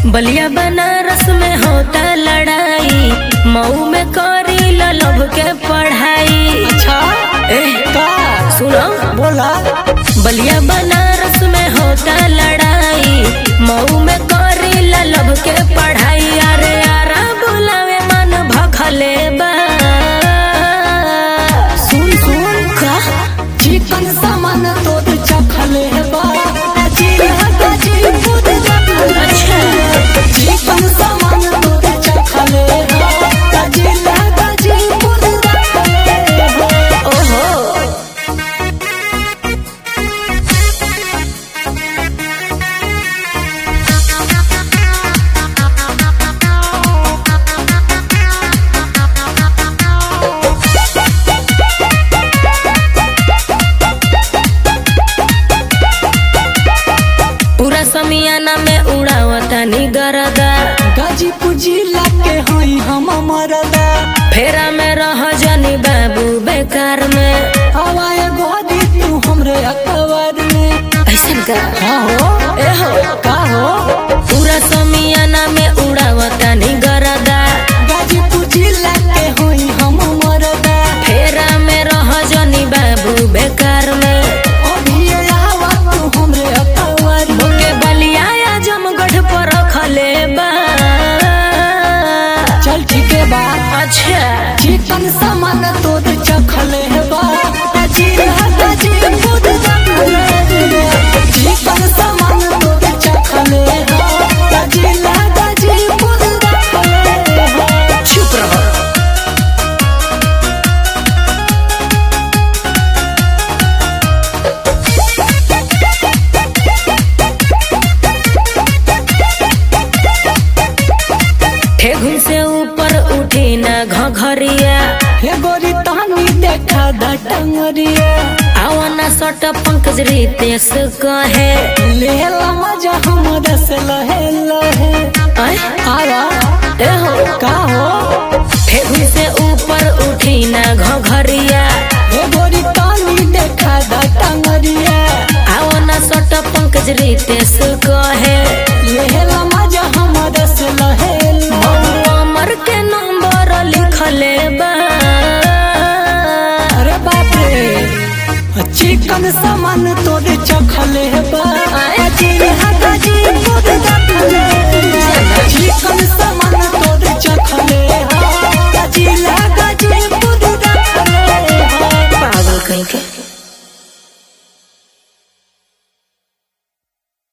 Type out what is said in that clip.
बलिया बनारस में होता लड़ाई, मऊ में करी लभ के पढ़ाई। अच्छा का सुनो बोला। बलिया बनारस में होता लड़ाई, मऊ में करी लभ के पढ़ाई। अरे यारा बुलावे मन भखले बा। सुन सुन का चिकन सामान तो चखले बा। अच्छा चिकन सामान तो चखले ओहो पूरा समियाना में उड़ावता निगरदा। गाजीपुर जिला के हई हम मरदा। फेरा में रह जानी बाबू बेकार में। हवाए गोदी तू हमरे अखबार में। ऐसन का हाँ हो ए हो का हो। पूरा समियाना में उड़ावता निगरदा। गाजीपुर जिला के हई हम मरदा। फेरा में रह जानी बाबू बेकार में। अभी आवा तू हमरे अखबार में। मोके बलिया जमगढ़ पर रखले बा। चल ठीक है बा। अच्छा चिकन सामान तो चखले बा। चिकन सामान तो चखले बा। चुप रहो। ठेहुन से ऊपर उठी ना घघरिया। हे गोरी तहनी देखा दा टंगरिया। आवाना सट पंकज रितेश कहे। ले ला मजा हमरा से लहे लहे। आय आवा ए हो का हो। ठेहुन से ऊपर उठी ना घघरिया। हे गोरी तहनी देखा दा टंगरिया। आवाना सट पंकज रितेश कहे। ले ला मजा हमरा से लहे लहे। अमर के नंबर लिखले बा। अरे बाप रे चिकन सामान तोरे चखले बा। चिकन सामान तोरे चखले पागल कहीं के।